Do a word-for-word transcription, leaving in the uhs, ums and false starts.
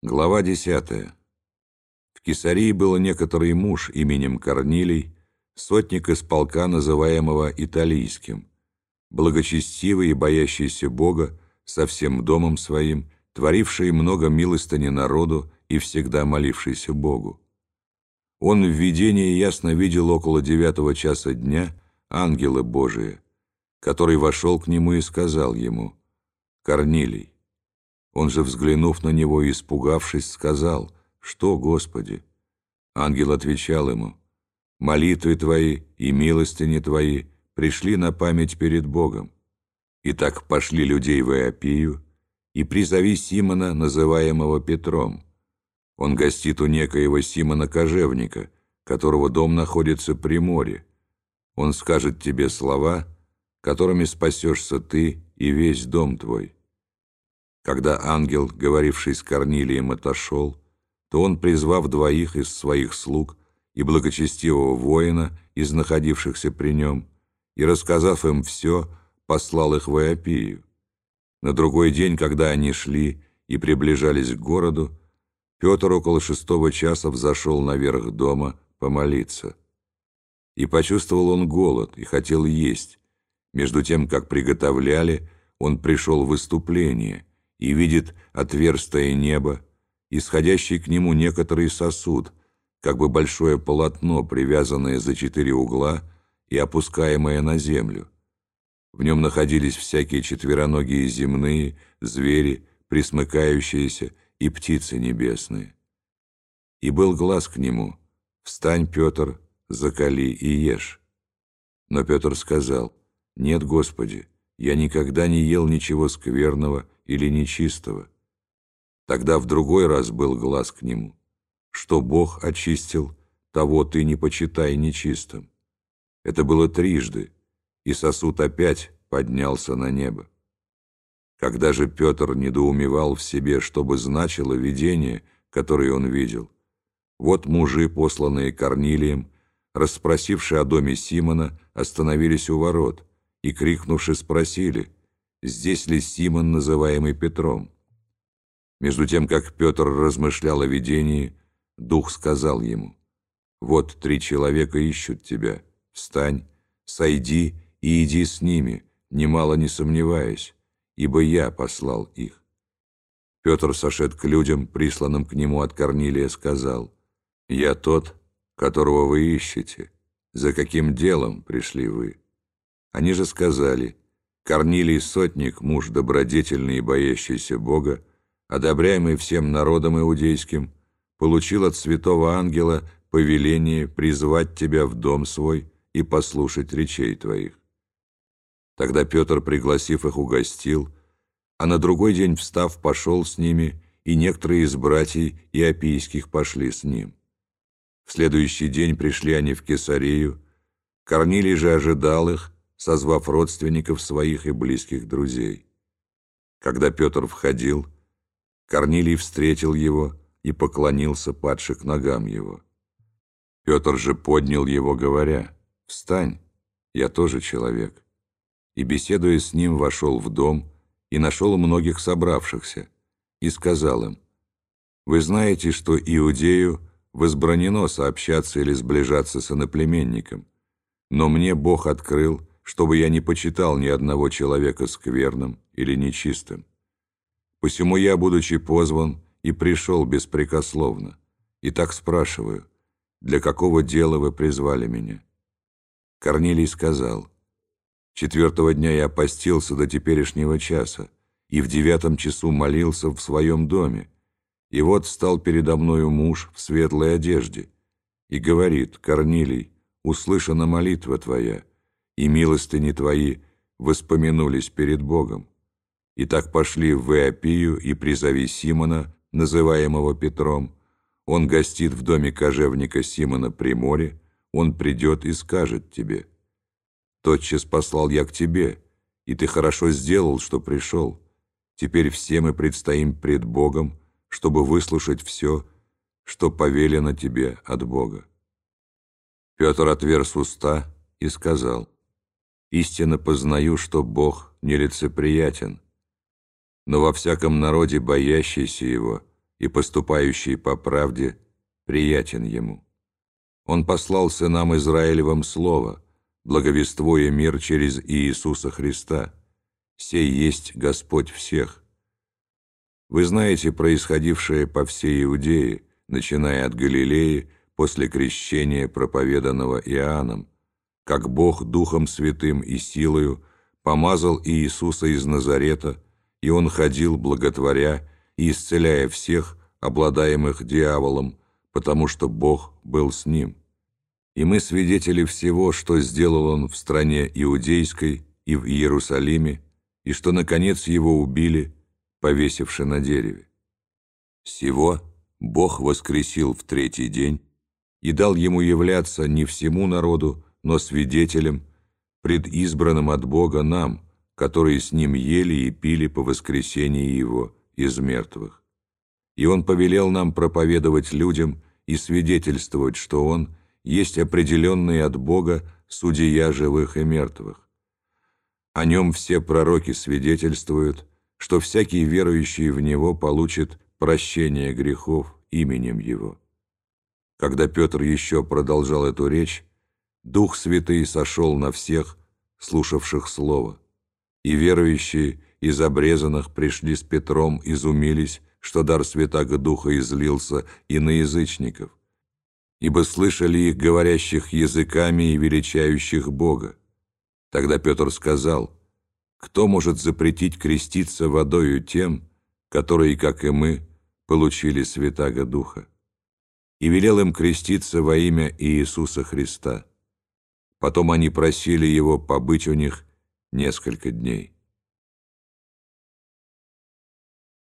Глава десятая. В Кесарии был некоторый муж именем Корнилий, сотник из полка, называемого Италийским, благочестивый и боящийся Бога, со всем домом своим, творивший много милостыни народу и всегда молившийся Богу. Он в видении ясно видел около девятого часа дня ангела Божия, который вошел к нему и сказал ему: «Корнилий». Он же, взглянув на него и испугавшись, сказал: «Что, Господи?» Ангел отвечал ему: «Молитвы твои и милостыни твои пришли на память перед Богом. Итак, пошли людей в Иопию, и призови Симона, называемого Петром. Он гостит у некоего Симона Кожевника, которого дом находится при море. Он скажет тебе слова, которыми спасешься ты и весь дом твой». Когда ангел, говоривший с Корнилием, отошел, то он, призвав двоих из своих слуг и благочестивого воина, из находившихся при нем, и, рассказав им все, послал их в Иопию. На другой день, когда они шли и приближались к городу, Петр около шестого часа взошел наверх дома помолиться. И почувствовал он голод и хотел есть. Между тем, как приготовляли, он пришел в выступление и видит отверстое небо, исходящий к нему некоторый сосуд, как бы большое полотно, привязанное за четыре угла и опускаемое на землю. В нем находились всякие четвероногие земные, звери, пресмыкающиеся и птицы небесные. И был глас к нему: «Встань, Петр, закали и ешь». Но Петр сказал: «Нет, Господи, я никогда не ел ничего скверного или нечистого». Тогда в другой раз был глас к нему: «Что Бог очистил, того ты не почитай нечистым». Это было трижды, и сосуд опять поднялся на небо. Когда же Петр недоумевал в себе, что бы значило видение, которое он видел, вот мужи, посланные Корнилием, расспросившие о доме Симона, остановились у ворот и, крикнувши, спросили: «Здесь ли Симон, называемый Петром?» Между тем, как Петр размышлял о видении, Дух сказал ему: «Вот три человека ищут тебя. Встань, сойди и иди с ними, немало не сомневаясь, ибо я послал их». Петр, сошед к людям, присланным к нему от Корнилия, сказал: «Я тот, которого вы ищете. За каким делом пришли вы?» Они же сказали: «Корнилий сотник, муж добродетельный и боящийся Бога, одобряемый всем народом иудейским, получил от святого ангела повеление призвать тебя в дом свой и послушать речей твоих». Тогда Петр, пригласив их, угостил, а на другой день, встав, пошел с ними, и некоторые из братьев иопийских пошли с ним. В следующий день пришли они в Кесарию. Корнилий же ожидал их, созвав родственников своих и близких друзей. Когда Петр входил, Корнилий встретил его и поклонился, падши к ногам его. Петр же поднял его, говоря: «Встань, я тоже человек». И, беседуя с ним, вошел в дом и нашел многих собравшихся, и сказал им: «Вы знаете, что Иудею возбранено сообщаться или сближаться с иноплеменником, но мне Бог открыл, чтобы я не почитал ни одного человека скверным или нечистым. Посему я, будучи позван, и пришел беспрекословно, и так спрашиваю: для какого дела вы призвали меня?» Корнилий сказал: «Четвертого дня я постился до теперешнего часа, и в девятом часу молился в своем доме, и вот стал передо мною муж в светлой одежде, и говорит: Корнилий, услышана молитва твоя, и милостыни твои воспомянулись перед Богом. Итак, пошли в Иопию и призови Симона, называемого Петром. Он гостит в доме кожевника Симона при море, он придет и скажет тебе. Тотчас послал я к тебе, и ты хорошо сделал, что пришел. Теперь все мы предстоим пред Богом, чтобы выслушать все, что повелено тебе от Бога». Петр отверз уста и сказал: «Истинно познаю, что Бог нелицеприятен, но во всяком народе, боящийся Его, и поступающий по правде приятен ему. Он послал сынам Израилевым слово, благовествуя мир через Иисуса Христа. Сей есть Господь всех. Вы знаете происходившее по всей Иудее, начиная от Галилеи, после крещения, проповеданного Иоанном, как Бог Духом Святым и силою помазал Иисуса из Назарета, и Он ходил, благотворя и исцеляя всех, обладаемых дьяволом, потому что Бог был с Ним. И мы свидетели всего, что сделал Он в стране Иудейской и в Иерусалиме, и что, наконец, Его убили, повесивши на дереве. Сего Бог воскресил в третий день и дал Ему являться не всему народу, но свидетелем, предизбранным от Бога нам, которые с Ним ели и пили по воскресении Его из мертвых. И Он повелел нам проповедовать людям и свидетельствовать, что Он есть определенный от Бога судья живых и мертвых. О Нем все пророки свидетельствуют, что всякий верующий в Него получит прощение грехов именем Его. Когда Петр еще продолжал эту речь, Дух Святый сошел на всех, слушавших Слово, и верующие из обрезанных пришли с Петром, изумились, что дар Святаго Духа излился и на язычников, ибо слышали их говорящих языками и величающих Бога. Тогда Петр сказал: «Кто может запретить креститься водою тем, которые, как и мы, получили Святаго Духа?» И велел им креститься во имя Иисуса Христа. Потом они просили его побыть у них несколько дней.